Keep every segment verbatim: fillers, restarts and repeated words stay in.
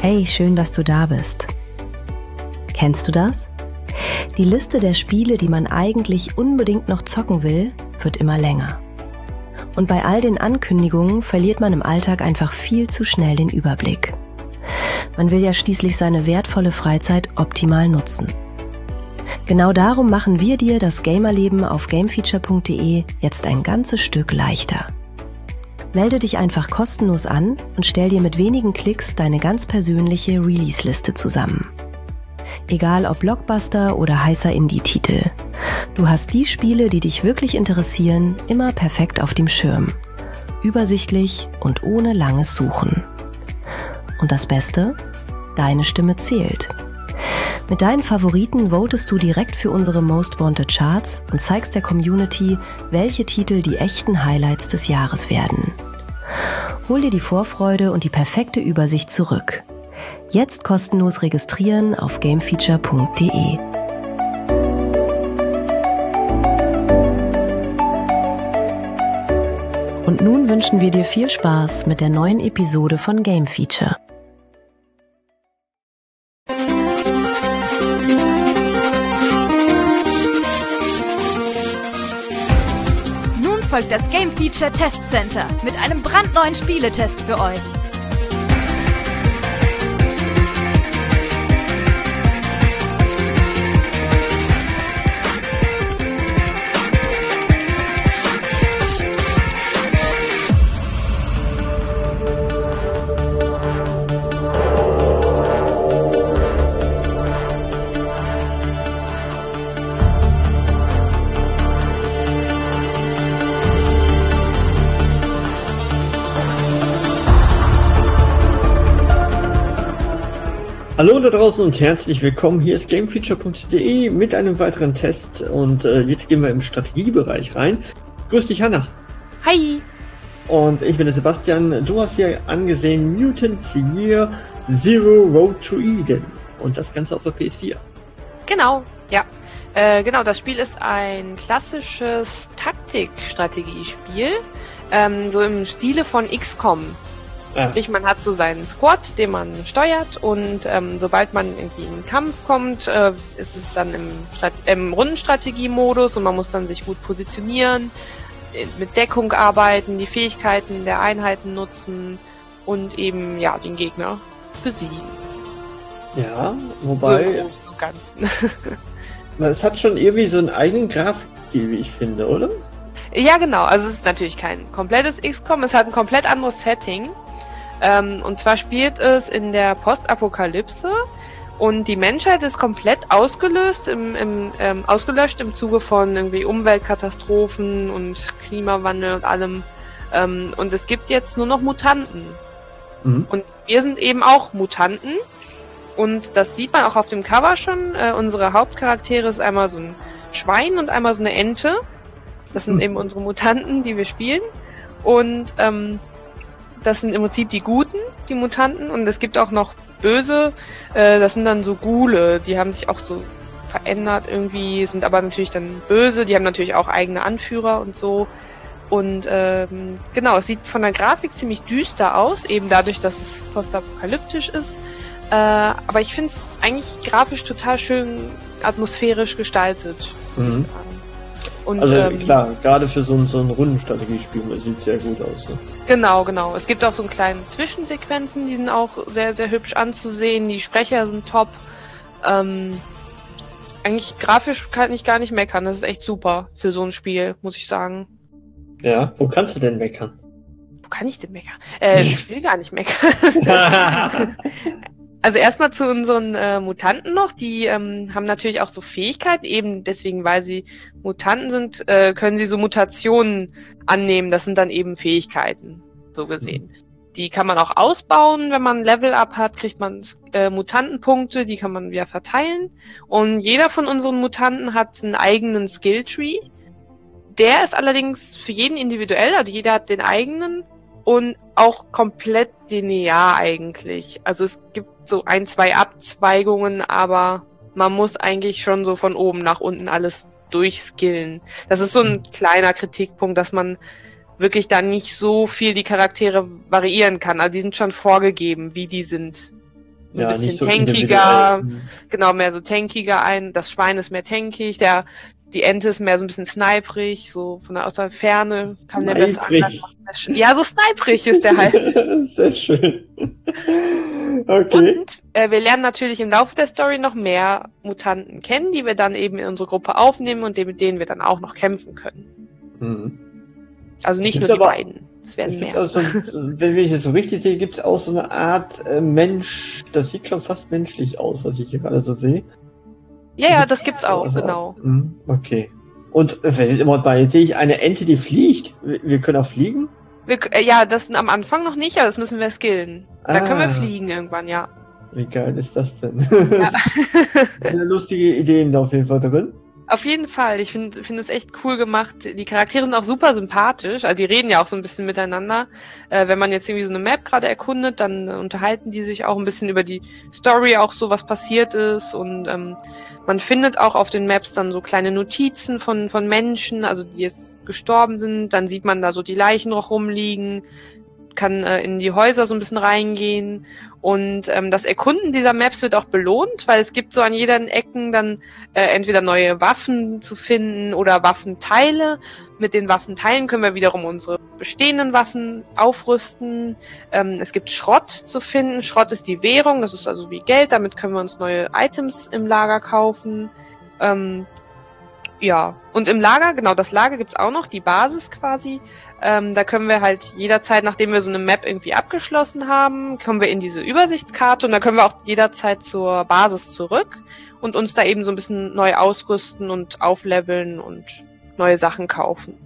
Hey, schön, dass du da bist. Kennst du das? Die Liste der Spiele, die man eigentlich unbedingt noch zocken will, wird immer länger. Und bei all den Ankündigungen verliert man im Alltag einfach viel zu schnell den Überblick. Man will ja schließlich seine wertvolle Freizeit optimal nutzen. Genau darum machen wir dir das Gamerleben auf gamefeature punkt de jetzt ein ganzes Stück leichter. Melde dich einfach kostenlos an und stell dir mit wenigen Klicks deine ganz persönliche Release-Liste zusammen. Egal ob Blockbuster oder heißer Indie-Titel. Du hast die Spiele, die dich wirklich interessieren, immer perfekt auf dem Schirm. Übersichtlich und ohne langes Suchen. Und das Beste? Deine Stimme zählt. Mit deinen Favoriten votest du direkt für unsere Most Wanted Charts und zeigst der Community, welche Titel die echten Highlights des Jahres werden. Hol dir die Vorfreude und die perfekte Übersicht zurück. Jetzt kostenlos registrieren auf gamefeature punkt de. Und nun wünschen wir dir viel Spaß mit der neuen Episode von Game Feature. Folgt das Game Feature Test Center mit einem brandneuen Spieletest für euch. Hallo da draußen und herzlich willkommen. Hier ist gamefeature punkt de mit einem weiteren Test und äh, jetzt gehen wir im Strategiebereich rein. Grüß dich, Hanna. Hi. Und ich bin der Sebastian. Du hast hier angesehen Mutant Year Zero Road to Eden und das Ganze auf der P S vier. Genau, ja. Äh, genau, das Spiel ist ein klassisches Taktik-Strategiespiel, ähm, so im Stile von X COM. Ah. Sprich, man hat so seinen Squad, den man steuert und ähm, sobald man irgendwie in den Kampf kommt, äh, ist es dann im, Strat- im Rundenstrategie-Modus und man muss dann sich gut positionieren, mit Deckung arbeiten, die Fähigkeiten der Einheiten nutzen und eben, ja, den Gegner besiegen. Ja, wobei... So im Großen und Ganzen. Es hat schon irgendwie so einen eigenen Grafikstil, wie ich finde, oder? Ja, genau. Also es ist natürlich kein komplettes X COM, es hat ein komplett anderes Setting. Ähm, und zwar spielt es in der Postapokalypse und die Menschheit ist komplett ausgelöst, im, im, ähm, ausgelöscht im Zuge von irgendwie Umweltkatastrophen und Klimawandel und allem. Ähm, und es gibt jetzt nur noch Mutanten. Mhm. Und wir sind eben auch Mutanten. Und das sieht man auch auf dem Cover schon. Äh, unsere Hauptcharaktere ist einmal so ein Schwein und einmal so eine Ente. Das sind mhm. eben unsere Mutanten, die wir spielen. Und ähm, das sind im Prinzip die Guten, die Mutanten. Und es gibt auch noch Böse. Äh, das sind dann so Ghule. Die haben sich auch so verändert irgendwie, sind aber natürlich dann böse. Die haben natürlich auch eigene Anführer und so. Und ähm, genau, es sieht von der Grafik ziemlich düster aus. Eben dadurch, dass es postapokalyptisch ist. Äh, aber ich finde es eigentlich grafisch total schön atmosphärisch gestaltet, muss mhm. ich sagen. Und, also ähm, klar, gerade für so ein, so ein Rundenstrategiespiel sieht sehr gut aus. Ne? Genau, genau. Es gibt auch so einen kleinen Zwischensequenzen, die sind auch sehr, sehr hübsch anzusehen. Die Sprecher sind top. Ähm, eigentlich grafisch kann ich gar nicht meckern. Das ist echt super für so ein Spiel, muss ich sagen. Ja, wo kannst du denn meckern? Wo kann ich denn meckern? Äh, ich will gar nicht meckern. Also erstmal zu unseren äh, Mutanten noch, die ähm, haben natürlich auch so Fähigkeiten, eben deswegen, weil sie Mutanten sind, äh, können sie so Mutationen annehmen, das sind dann eben Fähigkeiten, so gesehen. Mhm. Die kann man auch ausbauen, wenn man Level-Up hat, kriegt man äh, Mutantenpunkte, die kann man wieder verteilen. Und jeder von unseren Mutanten hat einen eigenen Skill-Tree. Der ist allerdings für jeden individuell, also jeder hat den eigenen. Und auch komplett linear eigentlich. Also es gibt so ein, zwei Abzweigungen, aber man muss eigentlich schon so von oben nach unten alles durchskillen. Das ist so ein kleiner Kritikpunkt, dass man wirklich da nicht so viel die Charaktere variieren kann. Also die sind schon vorgegeben, wie die sind. ein Ja, bisschen nicht so tankiger, individuell. genau, mehr so tankiger ein. Das Schwein ist mehr tankig, der, die Ente ist mehr so ein bisschen sniperig, so von der, aus der Ferne kann der besser Sniperig. angreifen. Ja, so sniperig ist der halt. Sehr schön. Okay. Und äh, wir lernen natürlich im Laufe der Story noch mehr Mutanten kennen, die wir dann eben in unsere Gruppe aufnehmen und mit denen wir dann auch noch kämpfen können. Mhm. Also nicht Es nur gibt die aber- beiden. Es werden Es gibt mehr. auch so, wenn ich es so richtig sehe, gibt es auch so eine Art äh, Mensch, das sieht schon fast menschlich aus, was ich hier gerade so sehe. Ja, ja, das gibt's auch, Also, genau. mhm, okay. Und äh, wer immer bei, jetzt sehe ich eine Ente, die fliegt. Wir, wir können auch fliegen? Wir, äh, ja, das am Anfang noch nicht, aber das müssen wir skillen. Da können wir Ah. fliegen irgendwann, ja. Wie geil ist das denn? Ja. Sehr lustige Ideen da auf jeden Fall drin. Auf jeden Fall. Ich finde finde es echt cool gemacht. Die Charaktere sind auch super sympathisch. Also die reden ja auch so ein bisschen miteinander. Äh, wenn man jetzt irgendwie so eine Map gerade erkundet, dann äh, unterhalten die sich auch ein bisschen über die Story, auch so was passiert ist. Und ähm, man findet auch auf den Maps dann so kleine Notizen von von Menschen, also die jetzt gestorben sind. Dann sieht man da so die Leichen noch rumliegen, kann äh, in die Häuser so ein bisschen reingehen. Und ähm, das Erkunden dieser Maps wird auch belohnt, weil es gibt so an jeder Ecken dann äh, entweder neue Waffen zu finden oder Waffenteile. Mit den Waffenteilen können wir wiederum unsere bestehenden Waffen aufrüsten. Ähm, es gibt Schrott zu finden. Schrott ist die Währung, das ist also wie Geld. Damit können wir uns neue Items im Lager kaufen. Ähm, ja, und im Lager, genau, das Lager gibt's auch noch, die Basis quasi. Ähm, da können wir halt jederzeit, nachdem wir so eine Map irgendwie abgeschlossen haben, kommen wir in diese Übersichtskarte und da können wir auch jederzeit zur Basis zurück und uns da eben so ein bisschen neu ausrüsten und aufleveln und neue Sachen kaufen.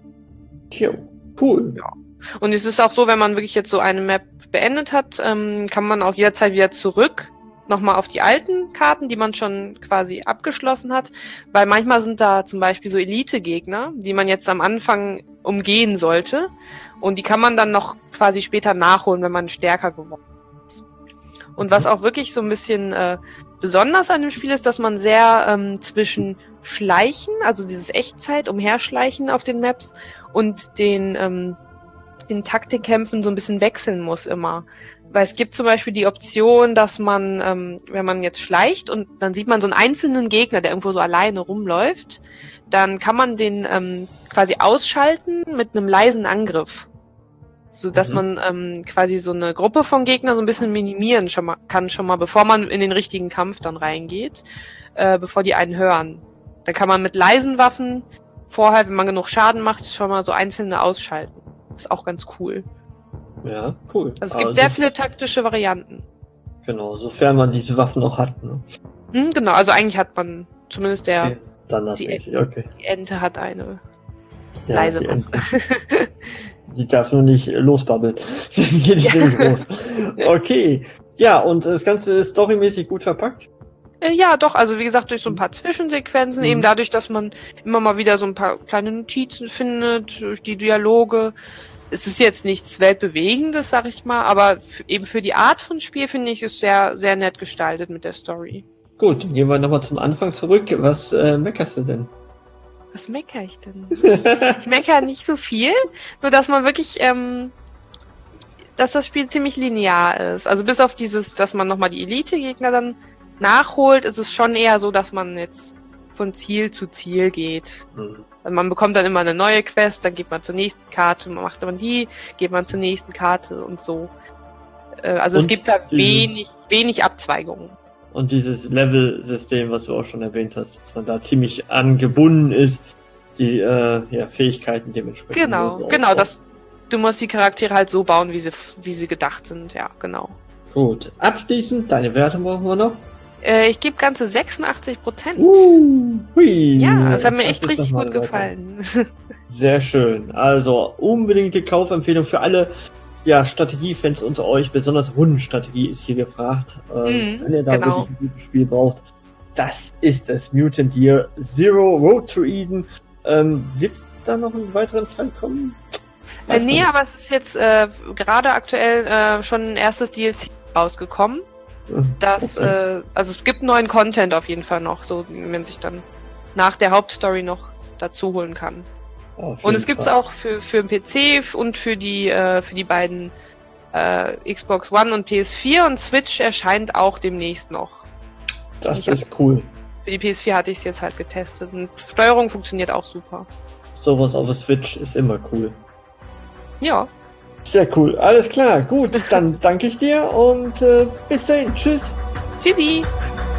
Jo, cool. Ja. Und es ist auch so, wenn man wirklich jetzt so eine Map beendet hat, ähm, kann man auch jederzeit wieder zurück nochmal auf die alten Karten, die man schon quasi abgeschlossen hat, weil manchmal sind da zum Beispiel so Elite-Gegner, die man jetzt am Anfang umgehen sollte und die kann man dann noch quasi später nachholen, wenn man stärker geworden ist. Und was auch wirklich so ein bisschen äh, besonders an dem Spiel ist, dass man sehr ähm, zwischen Schleichen, also dieses Echtzeit, Umherschleichen auf den Maps und den, ähm, den Taktikkämpfen so ein bisschen wechseln muss immer. Weil es gibt zum Beispiel die Option, dass man, ähm, wenn man jetzt schleicht und dann sieht man so einen einzelnen Gegner, der irgendwo so alleine rumläuft, dann kann man den ähm, quasi ausschalten mit einem leisen Angriff. So dass Mhm. man ähm, quasi so eine Gruppe von Gegnern so ein bisschen minimieren schon mal, kann schon mal, bevor man in den richtigen Kampf dann reingeht, äh, bevor die einen hören. Dann kann man mit leisen Waffen vorher, wenn man genug Schaden macht, schon mal so einzelne ausschalten. Das ist auch ganz cool. Ja, cool. Also es gibt Aber sehr das- viele taktische Varianten. Genau, sofern man diese Waffen noch hat. Ne? Hm, genau, also eigentlich hat man, zumindest der, Okay, standardmäßig, okay. die Ente hat eine Ja, leise die, Waffe. Ente. Die darf nur nicht losbabbeln. Dann geht es nämlich los. Okay. Ja, und das Ganze ist storymäßig gut verpackt. Äh, ja, doch, also wie gesagt, durch so ein paar Zwischensequenzen, Mhm. eben dadurch, dass man immer mal wieder so ein paar kleine Notizen findet, durch die Dialoge. Es ist jetzt nichts Weltbewegendes, sag ich mal, aber f- eben für die Art von Spiel finde ich es sehr, sehr nett gestaltet mit der Story. Gut, dann gehen wir nochmal zum Anfang zurück. Was äh, meckerst du denn? Was meckere ich denn? Ich meckere nicht so viel, nur dass man wirklich, ähm, dass das Spiel ziemlich linear ist. Also bis auf dieses, dass man nochmal die Elite-Gegner dann nachholt, ist es schon eher so, dass man jetzt von Ziel zu Ziel geht. Hm. Also man bekommt dann immer eine neue Quest, dann geht man zur nächsten Karte, macht man die, geht man zur nächsten Karte und so. Äh, also es Und gibt da dieses- wenig, wenig Abzweigungen. Und dieses Level-System, was du auch schon erwähnt hast, dass man da ziemlich angebunden ist, die äh, ja, Fähigkeiten dementsprechend. Genau, so genau, aufbauen. das, du musst die Charaktere halt so bauen, wie sie, wie sie gedacht sind, ja, genau. Gut, abschließend, deine Werte brauchen wir noch. Äh, ich gebe ganze sechsundachtzig Prozent. Uh, hui. Ja, das hat mir Das echt ist richtig doch mal gut weiter. gefallen. Sehr schön. Also unbedingte Kaufempfehlung für alle ja, Strategiefans unter euch. Besonders Rundenstrategie ist hier gefragt. Ähm, Mhm, wenn ihr da genau. wirklich ein gutes Spiel braucht, das ist es. Mutant Year Zero Road to Eden. Ähm, Wird da noch einen weiteren Teil kommen? Äh, Weiß man nee, nicht. aber es ist jetzt äh, gerade aktuell äh, schon ein erstes D L C rausgekommen. Das, Okay. äh, also es gibt neuen Content auf jeden Fall noch, so wie man sich dann nach der Hauptstory noch dazu holen kann. Auf Und jeden es gibt's Fall. auch für für den P C und für die äh, für die beiden äh, Xbox One und P S vier und Switch erscheint auch demnächst noch. Das ich ist cool. Für die P S vier hatte ich es jetzt halt getestet und Steuerung funktioniert auch super. Sowas auf der Switch ist immer cool. Ja. Sehr cool. Alles klar. Gut, dann danke ich dir und äh, bis dahin. Tschüss. Tschüssi.